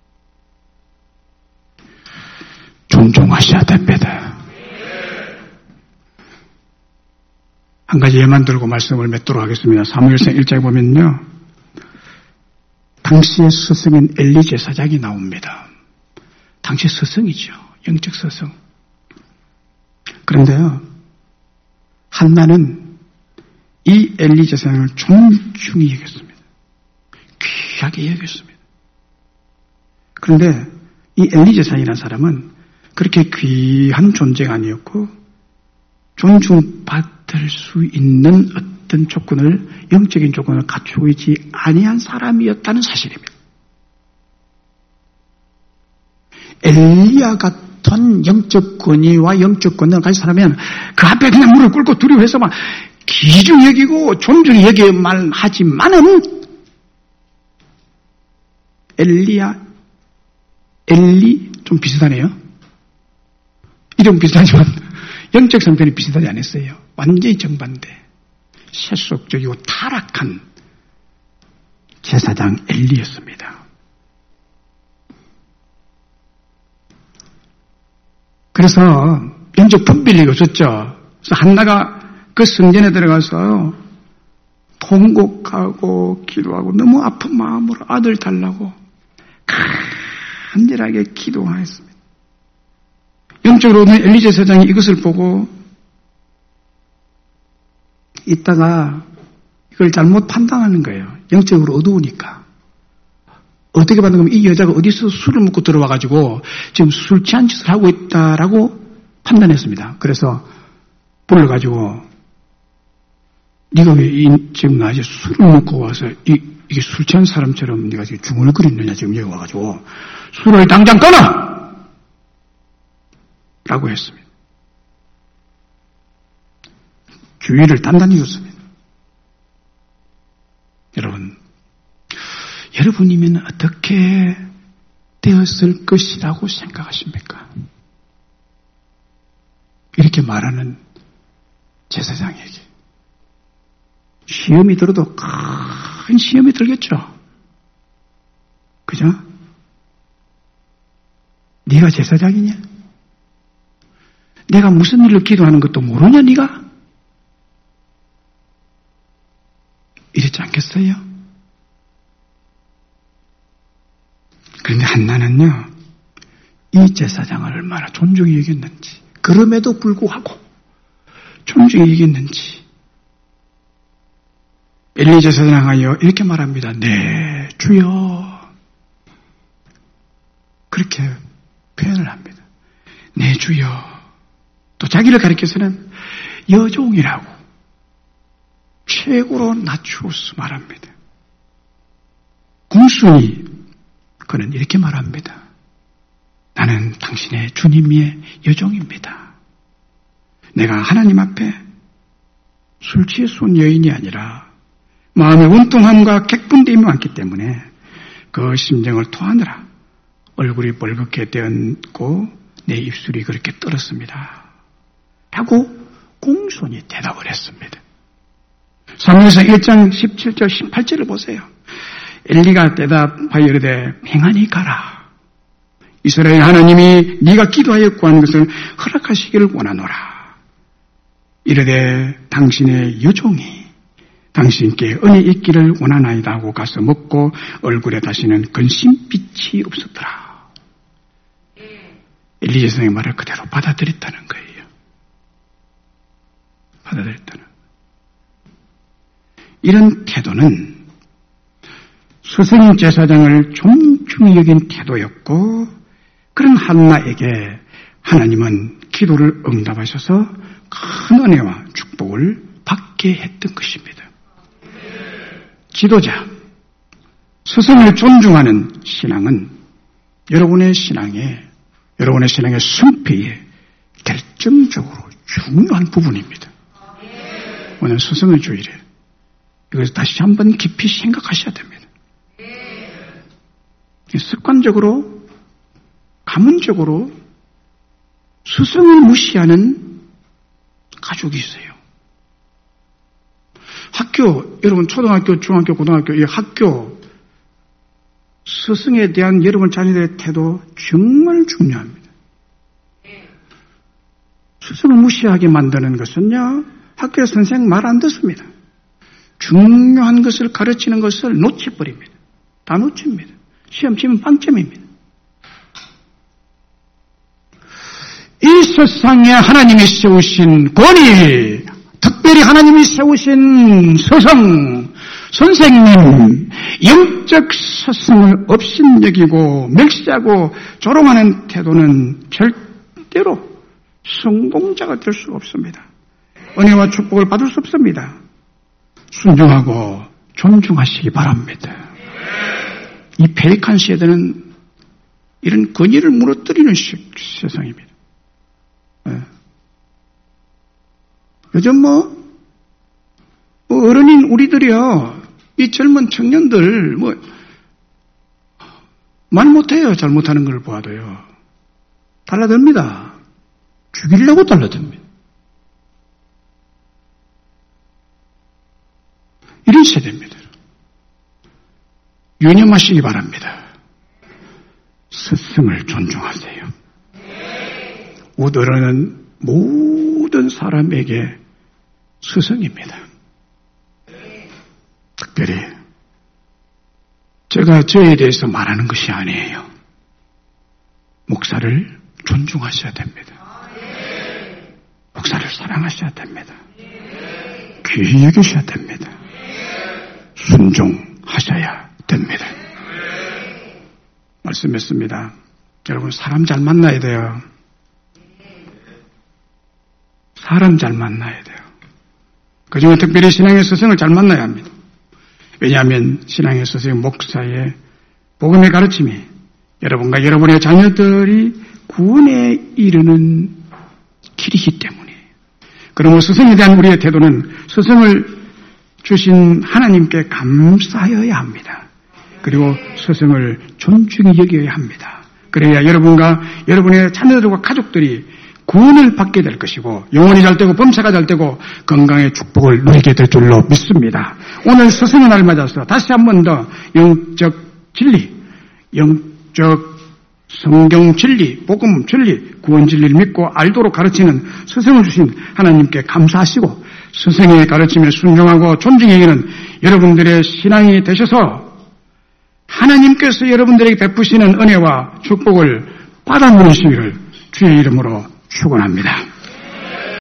존중하셔야 됩니다. 한 가지 예만 들고 말씀을 맺도록 하겠습니다. 사무엘상 일 장에 보면요. 당시의 스승인 엘리 제사장이 나옵니다. 당시 스승이죠. 영적 스승. 그런데요, 한나는 이 엘리 제사장을 존중히 여겼습니다. 귀하게 여겼습니다. 그런데 이 엘리 제사장이라는 사람은 그렇게 귀한 존재가 아니었고 존중받을 수 있는 어떤 조건을, 영적인 조건을 갖추고 있지 아니한 사람이었다는 사실입니다. 엘리야 같은 영적 권위와 영적 권능을 가진 사람이면 그 앞에 그냥 무릎 꿇고 두려워해서 막 기중 여기고 존중히 여기만 하지만은 엘리야, 엘리 좀 비슷하네요. 이름 비슷하지만 영적 상태는 비슷하지 않았어요. 완전히 정반대. 세속적이고 타락한 제사장 엘리였습니다. 그래서 영적 분별력이 없었죠. 그래서 한나가 그 성전에 들어가서 통곡하고 기도하고 너무 아픈 마음으로 아들 달라고 간절하게 기도하였습니다. 영적으로는 엘리 제사장이 이것을 보고 있다가 이걸 잘못 판단하는 거예요. 영적으로 어두우니까. 어떻게 판단하면 이 여자가 어디서 술을 먹고 들어와가지고 지금 술 취한 짓을 하고 있다라고 판단했습니다. 그래서 불러가지고 네가 왜 지금 낮에 술을 먹고 와서 이, 이게 술 취한 사람처럼 네가 지금 중얼거리느냐 지금 여기 와가지고 술을 당장 끊어! 라고 했습니다. 주의를 단단히 줬습니다. 여러분, 여러분이면 어떻게 되었을 것이라고 생각하십니까? 이렇게 말하는 제사장에게 시험이 들어도 큰 시험이 들겠죠. 그죠? 네가 제사장이냐? 내가 무슨 일을 기도하는 것도 모르냐 네가? 이랬지 않겠어요? 그런데 한나는요, 이 제사장을 얼마나 존중히 여겼는지, 그럼에도 불구하고 존중히 여겼는지, 엘리 제사장을 향하여 이렇게 말합니다. 네, 주여. 그렇게 표현을 합니다. 네, 주여. 또 자기를 가리켜서는 여종이라고 최고로 낮추어서 말합니다. 공순이 그는 이렇게 말합니다. 나는 당신의 주님의 여종입니다. 내가 하나님 앞에 술 취해서 온 여인이 아니라 마음의 원통함과 객분됨이 많기 때문에 그 심정을 토하느라 얼굴이 벌겋게 되었고 내 입술이 그렇게 떨었습니다. 하고 공손히 대답을 했습니다. 사무엘상 일 장 십칠 절 십팔 절을 보세요. 엘리가 대답하여 이르되 평안히 가라. 이스라엘 하나님이 네가 기도하여 구한 것을 허락하시기를 원하노라. 이르되 당신의 여종이 당신께 은혜 있기를 원하나이다 하고 가서 먹고 얼굴에 다시는 근심빛이 없었더라. 엘리 제사장의 말을 그대로 받아들였다는 거예요. 받아들였다는. 이런 태도는 스승 제사장을 존중히 여긴 태도였고, 그런 한나에게 하나님은 기도를 응답하셔서 큰 은혜와 축복을 받게 했던 것입니다. 지도자, 스승을 존중하는 신앙은 여러분의 신앙에, 여러분의 신앙의 승패에 결정적으로 중요한 부분입니다. 오늘 스승의 주일에 이것을 다시 한번 깊이 생각하셔야 됩니다. 습관적으로, 가문적으로 스승을 무시하는 가족이 있어요. 학교, 여러분 초등학교, 중학교, 고등학교, 이 학교 스승에 대한 여러분 자녀들의 태도 정말 중요합니다. 스승을 무시하게 만드는 것은요, 학교에 선생 말 안 듣습니다. 중요한 것을 가르치는 것을 놓쳐버립니다. 다 놓칩니다. 시험 치면 빵점입니다. 이 세상에 하나님이 세우신 권위, 특별히 하나님이 세우신 스승, 선생님, 영적 스승을 업신여기고 멸시하고 조롱하는 태도는 절대로 성공자가 될 수가 없습니다. 은혜와 축복을 받을 수 없습니다. 순종하고 존중하시기 바랍니다. 이 폐역한 세대는 이런 권위를 무너뜨리는 세상입니다. 네. 요즘 뭐 어른인 우리들이요, 이 젊은 청년들 뭐 말 못해요. 잘못하는 걸 보아도요. 달라듭니다. 죽이려고 달라듭니다. 이런 세대입니다. 유념하시기 바랍니다. 스승을 존중하세요. 우들은 모든 사람에게 스승입니다. 특별히 제가 저에 대해서 말하는 것이 아니에요. 목사를 존중하셔야 됩니다. 목사를 사랑하셔야 됩니다. 귀히 여기셔야 됩니다. 순종하셔야 됩니다. 말씀했습니다. 여러분, 사람 잘 만나야 돼요. 사람 잘 만나야 돼요. 그중에 특별히 신앙의 스승을 잘 만나야 합니다. 왜냐하면 신앙의 스승, 목사의 복음의 가르침이 여러분과 여러분의 자녀들이 구원에 이르는 길이기 때문이에요. 그러므로 스승에 대한 우리의 태도는 스승을 주신 하나님께 감사하여야 합니다. 그리고 스승을 존중히 여겨야 합니다. 그래야 여러분과 여러분의 자녀들과 가족들이 구원을 받게 될 것이고 영혼이 잘 되고 범사가 잘 되고 건강의 축복을 누리게 될 줄로 믿습니다. 오늘 스승의 날 맞아서 다시 한 번 더 영적 진리, 영적 성경 진리, 복음 진리, 구원 진리를 믿고 알도록 가르치는 스승을 주신 하나님께 감사하시고 스승의 가르침에 순종하고 존중하기는 여러분들의 신앙이 되셔서 하나님께서 여러분들에게 베푸시는 은혜와 축복을 받아 누리시기를 주의 이름으로 축원합니다.